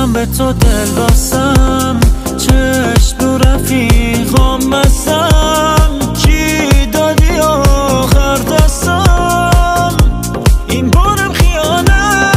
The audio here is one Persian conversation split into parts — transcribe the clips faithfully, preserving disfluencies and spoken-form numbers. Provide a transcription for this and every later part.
من به تو دل باستم، چشم رو رفیقام بستم، چی دادی آخر دستم، این بارم خیانت.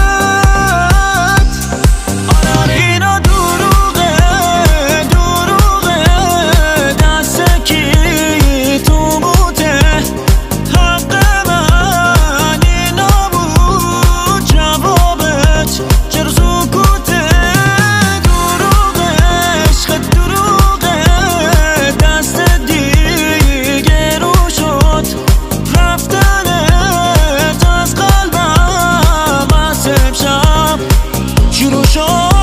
آره آره اینا دروغه دروغه، دست کی تو بوده، حق من اینا بود جوابت، چرا سکوته؟ دروغه عشق دروغه، دست دیگه رو شد، رفتنت از قلبم از امشب شروع شد.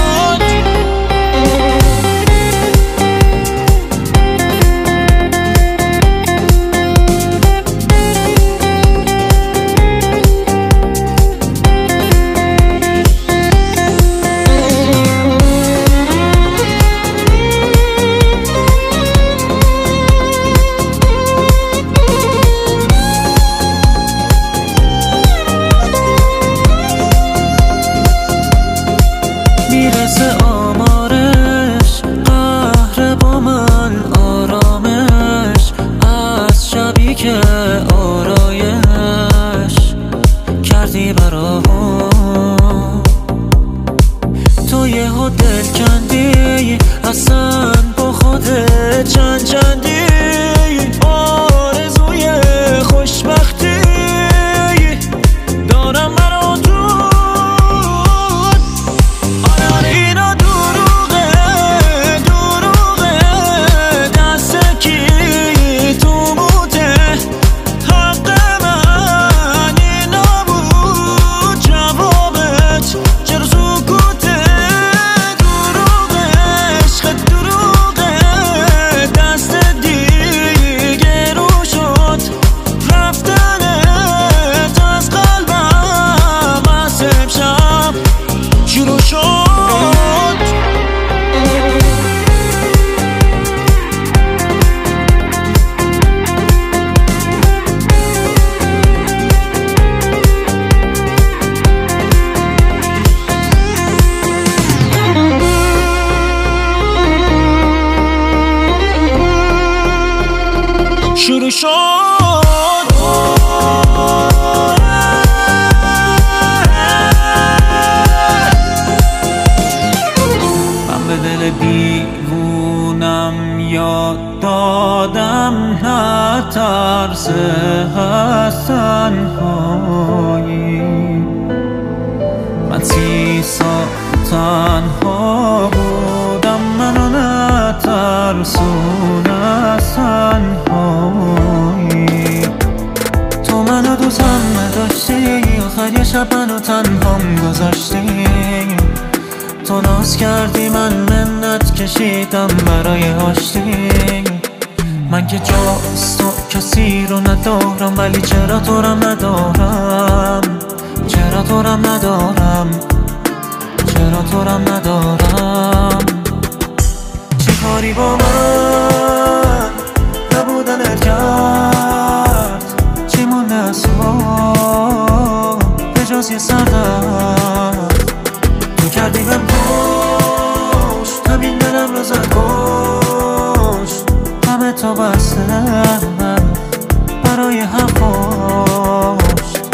میرسه آمارش، قهر با من آرامش، از شبی که آرایش کردی برام، تو یهو دل کندی اصلا با خودت چند چندی، آرزوی خوشبختی دارم برا تو. شروع شد من به دل دیوونم یاد دادم، نه ترس از تنهایی، من سی سال تنها بودم، منو نترسون از تنهایی، تو منو دوستم نداشتی، آخر یه شب منو تنهام گذاشتی، تو ناز کردی من منت کشیدم برای آشتی، من که جاست تو کسی رو ندارم، ولی چرا تو رم ندارم، چرا تو رم ندارم، چرا تو رم ندارم، چی کاری با من نبودنت کرد، چی مونده از تو به جز یه سردرد، تو کردی بهم پشت، همین دلم رو زد کشت، همه تا بسته برای حرفاش.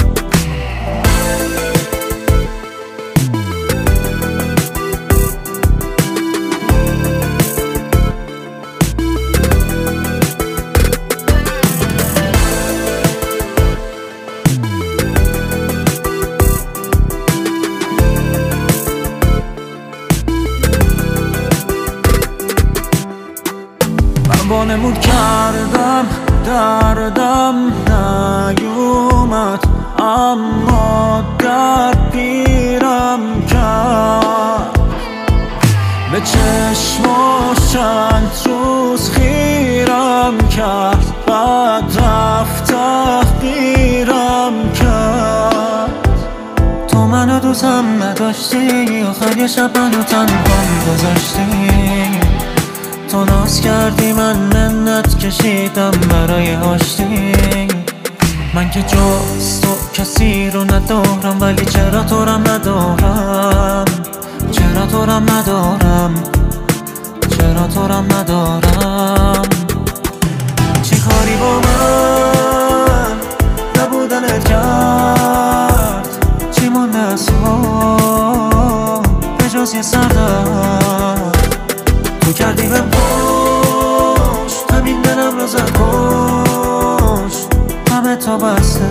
وانمود کردم دردم نیومد، اما درد پیرم کرد، به چشماش چند روز خیرم کرد، بعد رفت تحقیرم کرد، تو منو دوستم نداشتی، آخر یه شب منو تنهام گذاشتی، تو ناز کردی من منت کشیدم برای آشتی، من که جز تو کسی رو ندارم، ولی چرا تو رم ندارم، چرا چرا تو رم ندارم، چرا تو رم ندارم. چی کاری با من نبودنت کرد، چی مونده از تو به جز یه سردرد. تو کردی بهم پشت، همین دلم رو زد کشت. همه تا بسته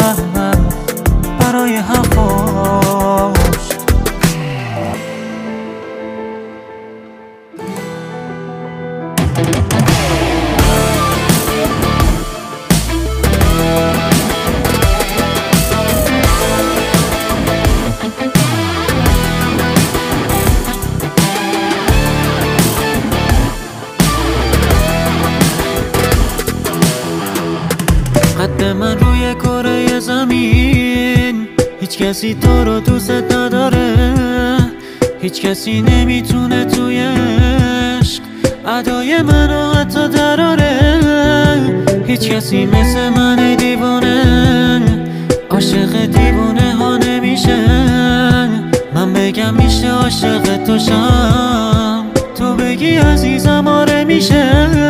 برای حرفاش. قد من روی کره زمین، هیچ کسی تو رو دوست نداره. هیچ کسی نمیتونه توی عشق ادای منو حتی دراره. هیچ کسی مثل من دیوانه عاشق دیوانه ها نمیشه. من بگم میشه عاشق تو شم، تو بگی عزیزم آره میشه.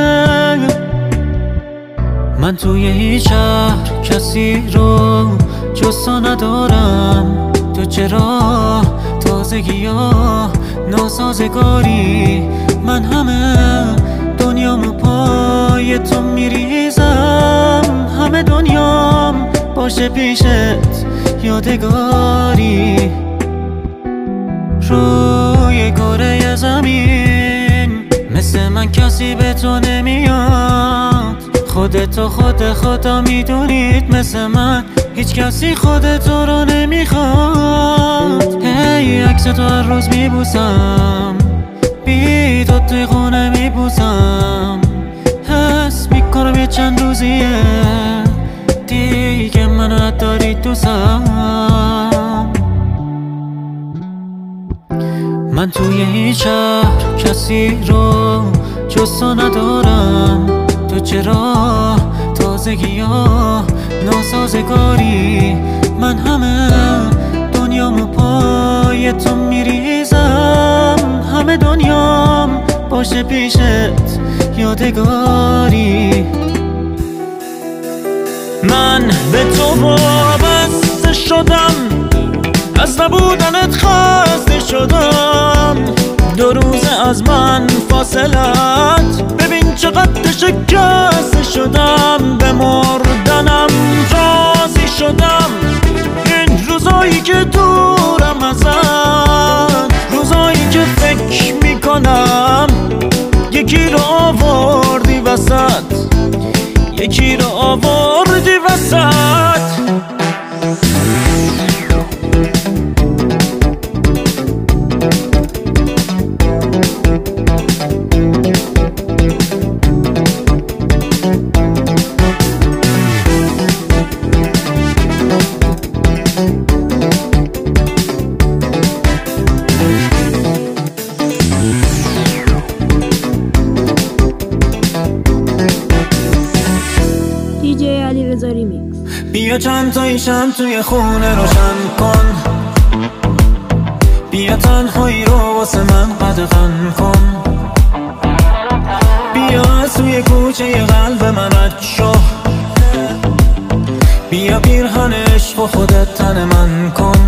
من توی هیچ شهر کسی رو جز تو ندارم. تو چرا تازگی ها ناسازگاری، من همه دنیامو پای تو میریزم. همه دنیام باشه پیشت یادگاری. روی کره زمین مثل من کسی به تو نمیاد. خودتو خود خدا میدونید، مثل من هیچ کسی خودتو رو نمیخواد. هی عکس تو هر روز میبوسم، بی تو توی خونه میبوسم. حس میکنم یه چند روزیه دیگه منو نداری دوستم. من توی هیچ شهر کسی رو جز تو ندارم. تو چرا تازگی ها ناسازگاری، من همه دنیامو پای تو میریزم. همه دنیام باشه پیشت یادگاری. من به تو وابسته شدم، از نبودنت خسته شدم. دو روزه از من فاصلت، ببین چقدر شکسته شدم. به مردنم راضی شدم، این روزایی که دورم ازت. روزایی که فکر میکنم یکی رو آوردی وسط، یکی رو آوردی وسط. بیا چند تایی شم توی خونه روشن کن، بیا تنهایی رو واسه من قدغن کن. بیا از توی کوچه قلب من رد شو، بیا پیرهن عشق و خودت تن من کن.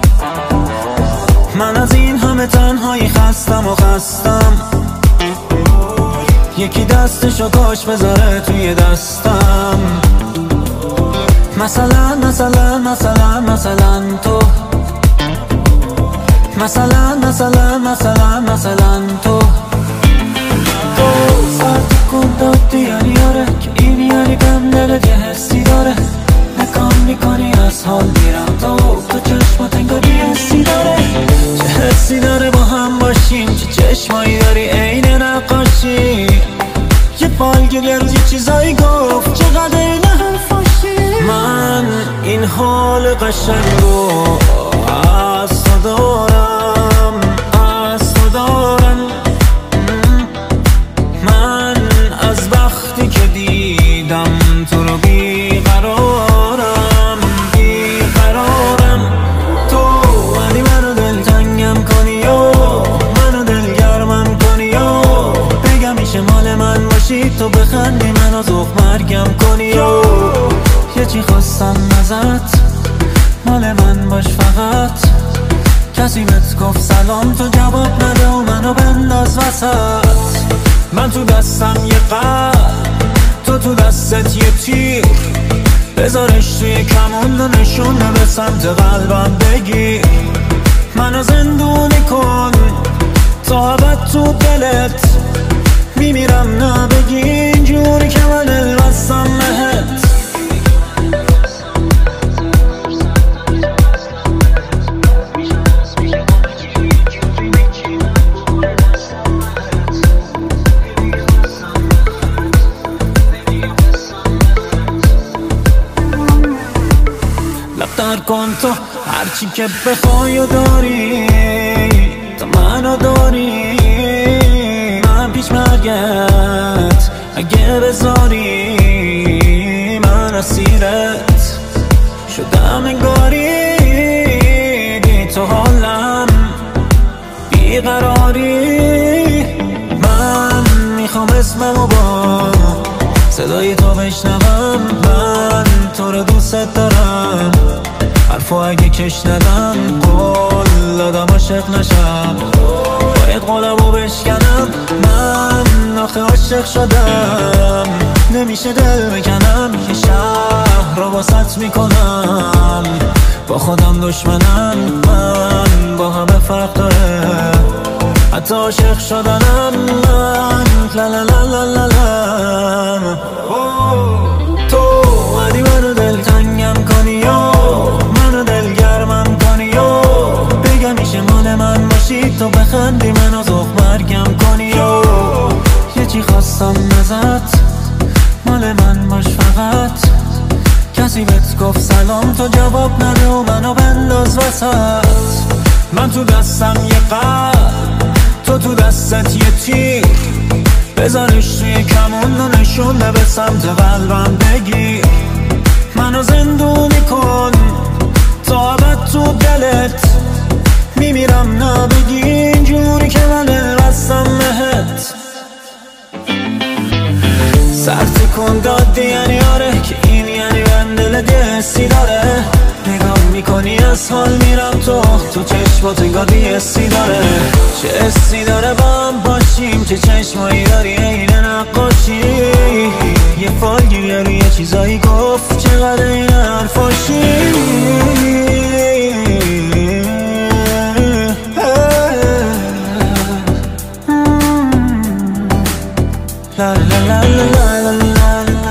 من از این همه تنهایی خستم و خستم، یکی دستشو کاش بذاره توی دستم. مثلا مثلا مثلا مثلا تو، مثلا مثلا مثلا مثلا تو. تو سرد کن دادی یعنی آره، که این یعنی گم دلت یه حسی داره. نکام میکنی از حال میرم تو، تو چشمات انگار یه حسی داره. چه حسی داره با هم باشیم، چه چشمایی داری عین نقاشی. یه فالگیر یه روز یه چیزایی گفت چقدر این حرفاشی. من این حال قشنگو از تو دارم، از تو دارم. من از وقتی که دیدم تو رو بیقرارم، بیقرارم. تو ولی منو دلتنگم کنی و گفت سلام تو جواب نده و منو بنداز وسط. من تو دستم یه قلب، تو تو دستت یه تیر، بذارش توی کمون و نشونه به سمت قلبم بگیر. منو زندونی کن تا ابد تو دلت، میمیرم نبگی اینجوری که من دل بستم بهت. لبتر کن تو هرچی که بخوای و داری، تو منو داری، من پیش مرگت اگه بذاری. من اسیرت شدم انگاری، بی تو حالم بیقراری. من میخوام اسممو با صدای تو بشنوم، من تو رو دوست دارم. حرفو اگه کش ندم قول دادم عاشق نشم، باید قولمو بشکنم. من آخه عاشق شدم، نمیشه دل بکنم. یه شهر رو واسط میکنم، با خودم دشمنم. من با همه فرق داره، حتی عاشق شدنم. من لا لا لا لا لا لا. تو اومدی منو دلتنگم کنی و منو دلگرمم کنی و بگم میشه مال من باشی، تو بخندی منو ذوق مرگم کنی و یه چی خواستم ازت، مال من باش فقط. کسی بهت گفت سلام تو جواب نده و منو بنداز وسط. من تو دستم یه قلب، تو تو دستت یه تیر، بذارش توی کمون و نشونه به سمت قلبم بگیر. منو زندونی کن تا ابد تو دلت، میمیرم نبگی اینجوری که من دل بستم بهت. سر تکون دادی یعنی آره، که این یعنی من دلت یه حسی داره. نگاه میکنی از حال میرم تو، تو چشمات انگار بی حسی داره. چه حسی داره با هم باشیم، چه چشمایی داری این نقاشی. یه فالگیری روی یه چیزایی گفت، چقدر این حرفاشی. لا لا لا لا لا لا.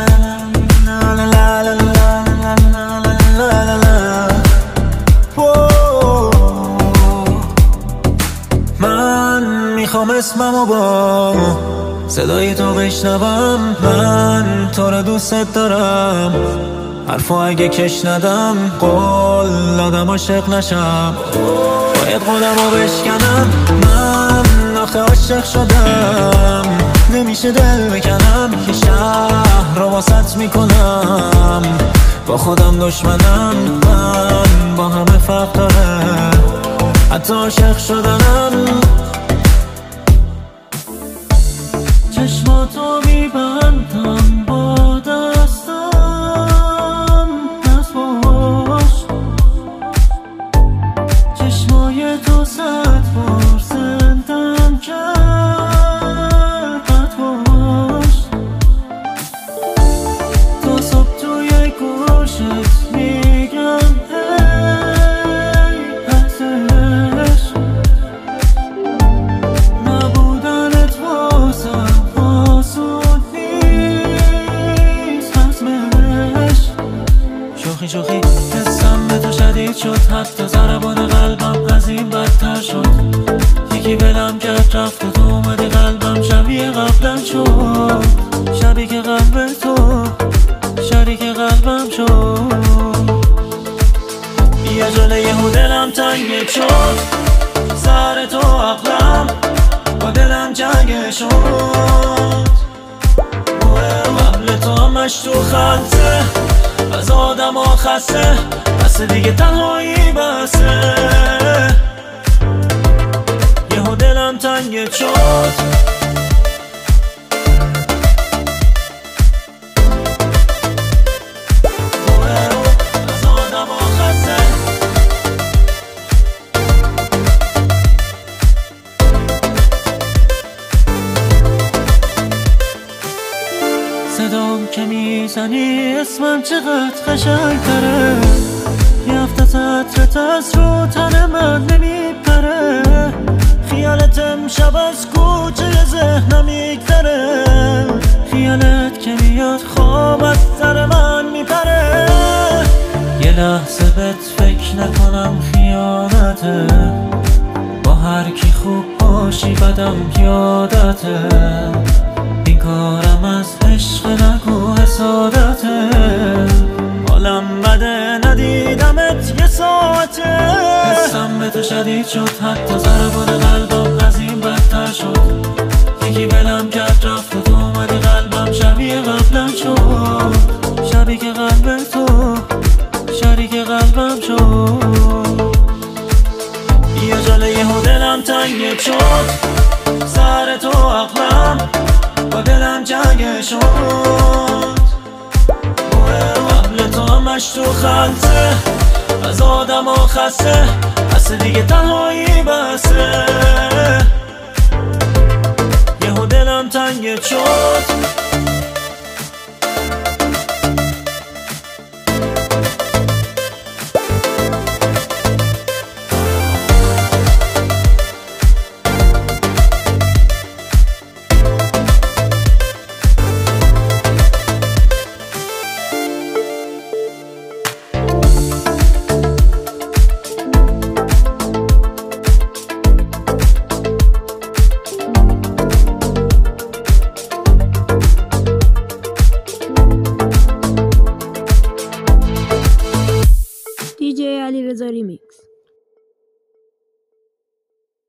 میخوام اسممو با صدای تو بشنوم، من تو رو دوست دارم. حرفو اگه کش ندم قول دادم عاشق نشم، باید قولمو بشکنم. من آخه عاشق شدم، نمیشه دل بکنم. یه شهر رو واسط میکنم، با خودم دشمنم. من با همه فرق داره، حتی عاشق شدنم. چشماتو میبندم با دستم، دست باش. چشمای تو صد بار زندم کرد، بد باش. تا صبح توی گوشت میگم هی ازش، نبودنت واسم شوخی شوخی حسم به تو شدید شد، حتی ضربان قلبم از این بدتر شد. یکی بلم کرد رفت و تو اومدی قلبم شبیه قبلم شد. شبی که قلب تو شریک قلبم شد. یه جله یهو دلم تنگ شد، سر تو عقلم با دلم جنگ شد. قبل تو همش تو خلطه، از آدم ها خسته، بس دیگه تنهایی بسه. یهو دلم تنگ شد. باشنی اسمم چقدر قشنگ تره. یه هفته عطرت از رو تن من نمیپره. خیالت امشب از کوچه ذهنم میگذره. خیالت که میاد خواب از سر من میپره. یه لحظه بهت فکر نکنم خیانته. با هر کی خوب باشی بدم یادته. این کارم از عشق نگو حسادته. حالم بده ندیدمت یه ساعته. حسم به تو شدید شد حتی ضربان قلبم از این بدتر شد. یکی بلم کرد رفت و تو اومدی قلبم شبیه قبلم شد. شبیه که قلب تو شریک قلبم شد. یه جاله یه دلم تنگ شد. سر تو عقلم با دلم جنگ شد. قبل تو همش تو خلطه. از آدم ها خسته. اصل دیگه تنهایی بسه. یه دلم تنگ شد.